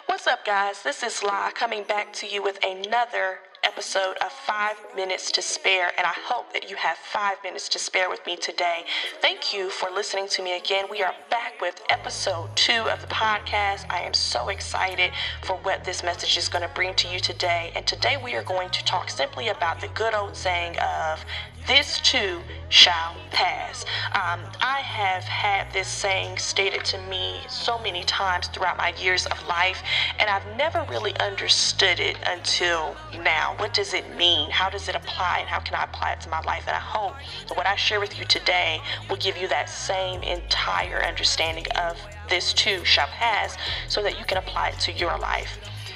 What's up, guys? This is La coming back to you with another episode of 5 Minutes to Spare, and I hope that you have 5 minutes to spare with me today. Thank you for listening to me again. We are back with episode 2 of the podcast. I am so excited for what this message is going to bring to you today, and today we are going to talk simply about the good old saying of "this too shall pass." I have had this saying stated to me so many times throughout my years of life, and I've never really understood it until now. What does it mean? How does it apply? And how can I apply it to my life? And I hope that what I share with you today will give you that same entire understanding of "this too shall pass," so that you can apply it to your life.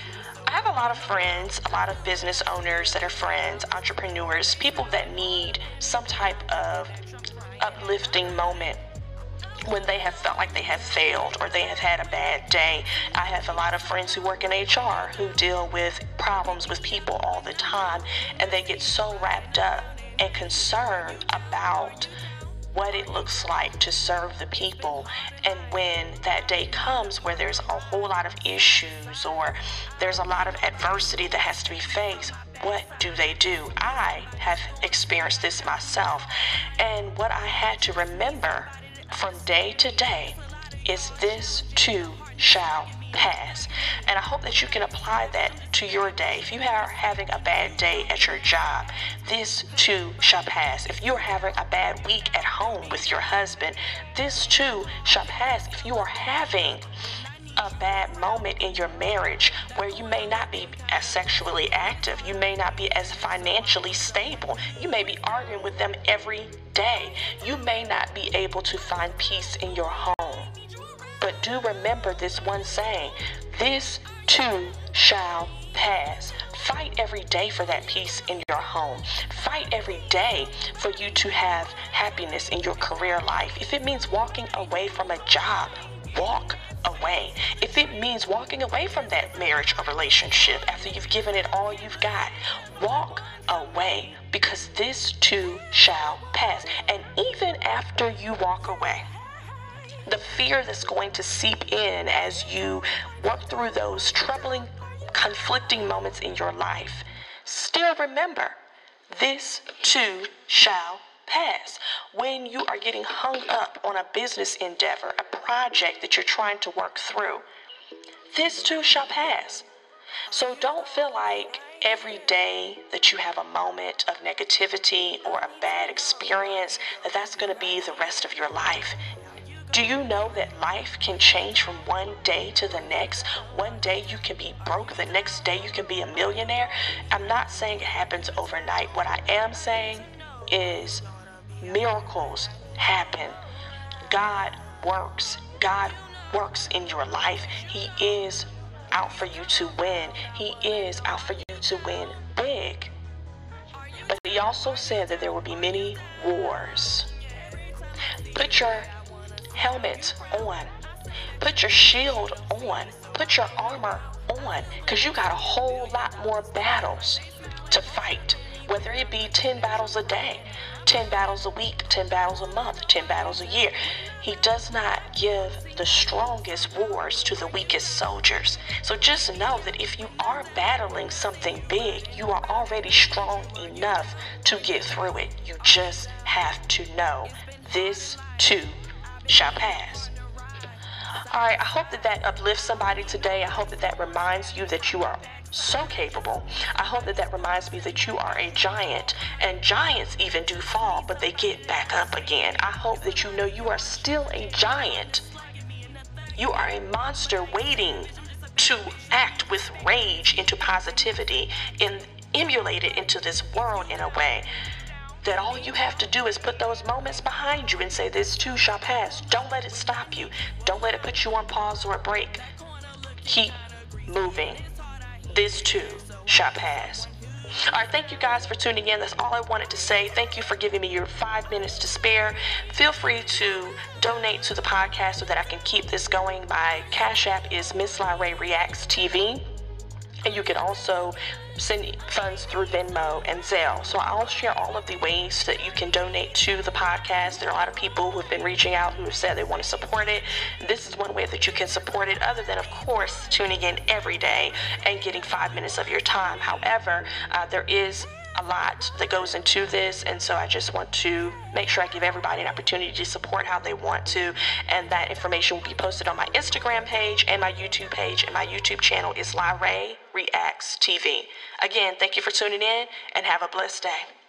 I have a lot of friends, a lot of business owners that are friends, entrepreneurs, people that need some type of uplifting moment when they have felt like they have failed or they have had a bad day. I have a lot of friends who work in HR who deal with problems with people all the time, and they get so wrapped up and concerned about what it looks like to serve the people. And when that day comes where there's a whole lot of issues or there's a lot of adversity that has to be faced, what do they do? I have experienced this myself. And what I had to remember from day to day is "this too shall pass." And I hope that you can apply that to your day. If you are having a bad day at your job, "this too shall pass." If you're having a bad week at home with your husband, "this too shall pass." If you are having a bad moment in your marriage where you may not be as sexually active, you may not be as financially stable, you may be arguing with them every day, you may not be able to find peace in your home. But do remember this one saying, "this too shall pass." Fight every day for that peace in your home. Fight every day for you to have happiness in your career life. If it means walking away from a job, walk away. If it means walking away from that marriage or relationship after you've given it all you've got, walk away, because "this too shall pass." And even after you walk away, the fear that's going to seep in as you work through those troubling, conflicting moments in your life, still remember, "this too shall pass." When you are getting hung up on a business endeavor, a project that you're trying to work through, "this too shall pass." So don't feel like every day that you have a moment of negativity or a bad experience, that's going to be the rest of your life. Do you know that life can change from one day to the next? One day you can be broke, the next day you can be a millionaire. I'm not saying it happens overnight. What I am saying is miracles happen. God works. God works in your life. He is out for you to win. He is out for you to win big. But he also said that there will be many wars. Put your helmet on. Put your shield on. Put your armor on, because you got a whole lot more battles to fight. Whether it be 10 battles a day, 10 battles a week, 10 battles a month, 10 battles a year. He does not give the strongest wars to the weakest soldiers. So just know that if you are battling something big, you are already strong enough to get through it. You just have to know "this too shall pass." All right, I hope that uplifts somebody today. I hope that reminds you that you are so capable. I hope that reminds me that you are a giant, and giants even do fall, but they get back up again. I hope that you know you are still a giant. You are a monster waiting to act with rage into positivity and emulate it into this world in a way that all you have to do is put those moments behind you and say "this too shall pass." Don't let it stop you. Don't let it put you on pause or a break. Keep moving. "This too shall pass." All right, thank you guys for tuning in. That's all I wanted to say. Thank you for giving me your 5 minutes to spare. Feel free to donate to the podcast so that I can keep this going. My Cash App is Miss LaRae Reacts TV. And you can also send funds through Venmo and Zelle. So I'll share all of the ways that you can donate to the podcast. There are a lot of people who have been reaching out who have said they want to support it. This is one way that you can support it, other than, of course, tuning in every day and getting 5 minutes of your time. However, there is a lot that goes into this, and so I just want to make sure I give everybody an opportunity to support how they want to, and that information will be posted on my Instagram page and my YouTube page, and my YouTube channel is LaRae Reacts TV. Again, thank you for tuning in, and have a blessed day.